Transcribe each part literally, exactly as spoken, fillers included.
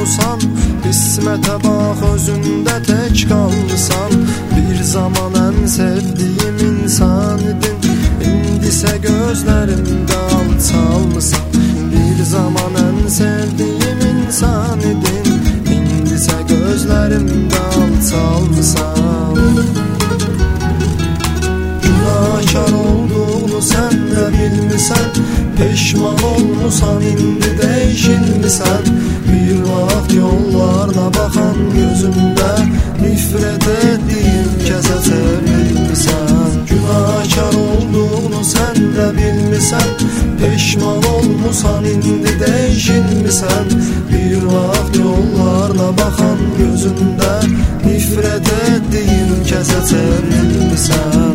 olmusan, qismətə bax özündə tək qalmısan. Bir zaman ən sevdiyim insan idin, indisə gözlərimdə alçalmısan. Bir zaman ən sevdiyim insan idin, indisə gözlərimdə alçalmısan. Günahkar olduğunu sən də bilmisən, peşman olmusan, indi dəyişilmisən. Bir vaxt yollarına baxan gözümdə nifrət etdiyim kəsə çevrilmisən. Günahkar olduğunu sən də bilmisən, peşman olmusan, indi dəyişilmisən. Bir vaxt yollarına baxan gözümdə nifrət etdiyim kəsə çevrilmisən.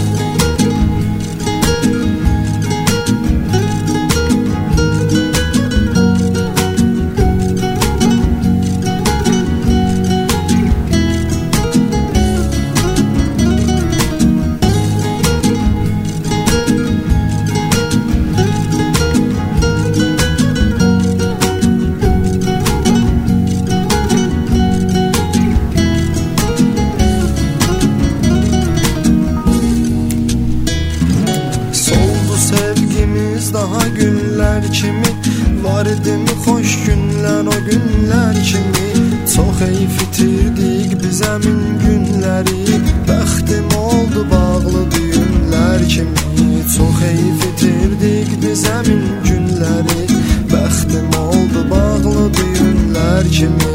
Daha günlər kimi var idimi xoş günlər, o günlər kimi. Çox heyf itirdik biz həmin günləri, bəxtim oldu bağlı düyünlər kimi. Çox heyf itirdik biz həmin günləri, bəxtim oldu bağlı düyünlər kimi.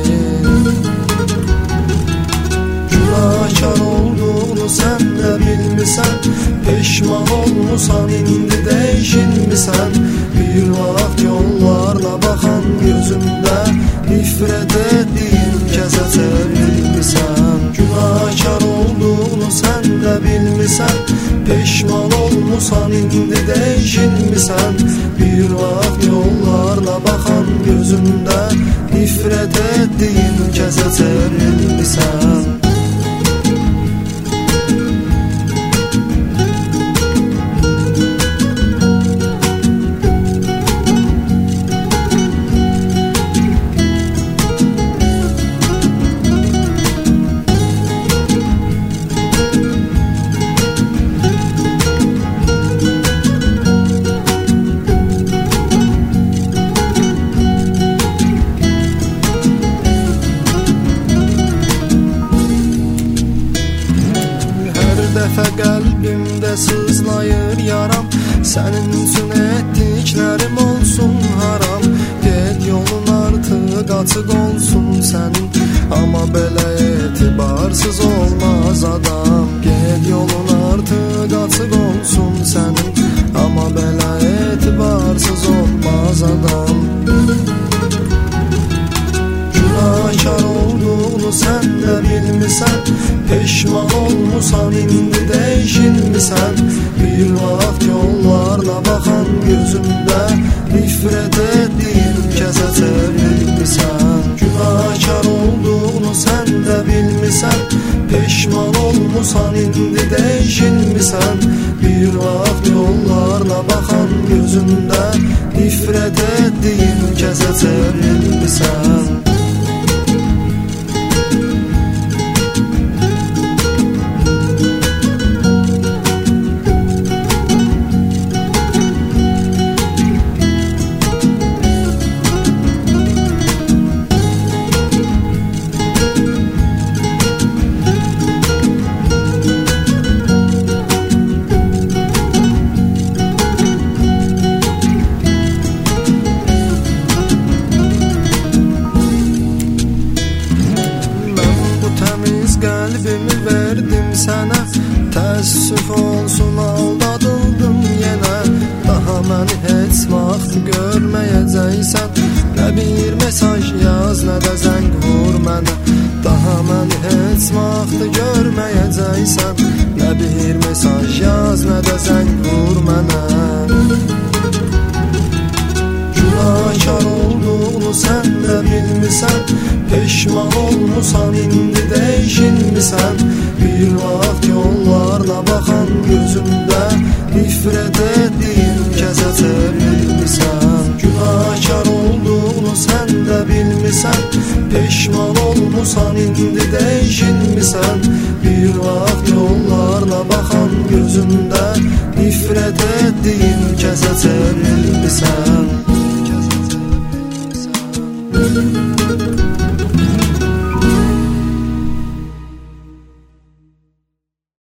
Günahkar olduğunu sən də bilmisən, peşman olmusan, indi dəyişilmisən. Bir vaxt yollarına baxan gözümdə nifrət etdiyim kəsə çevrilmisən. Günahkar olduğunu sən də bilmisən, peşman olmusan, indi dəyişilmisən. Bir vaxt yollarına baxan gözümdə nifrət etdiyim kəsə çevrilmisən. Dəfə qəlbimdə sızlayır yaram, sənin üçün etdiklərim olsun haram. Get yolun artıq açıq olsun sənin, amma belə etibarsız olmaz adam. Get yolun artıq açıq olsun sənin, amma belə etibarsız olmaz adam. Günahkar olduğunu sən də bilmisən, peşman olmusan, indi dəyişilmisən. Bir vaxt yollarına baxan gözümdə nifrət etdiyim kəsə çevrilmisən. Günahkar olduğunu sən də bilmisən, peşman olmusan, indi dəyişilmisən. Bir vaxt yollarına baxan gözümdə nifrət etdiyim kəsə çevrilmisən. Qəlbimi verdim sənə, təəssüf olsun aldadıldım yenə. Daha məni heç vaxt görməyəcəksən, nə bir mesaj yaz, nə də zəng vur mənə. Daha məni heç vaxt görməyəcəksən, nə bir mesaj yaz, nə də zəng vur mənə. Günahkar olduğunu sən də bilmisən, peşman olmusan, indi dəyişilmisən. Bir vaxt yollarına baxan gözümdə nifrət etdiyim kəsə çevrilmisən. Günahkar olduğunu sən də bilmisən, peşman olmusan, indi değişilmisən. Bir vaxt yollarına baxan gözündə nifrət etdiyin kəsə çevrilmisən.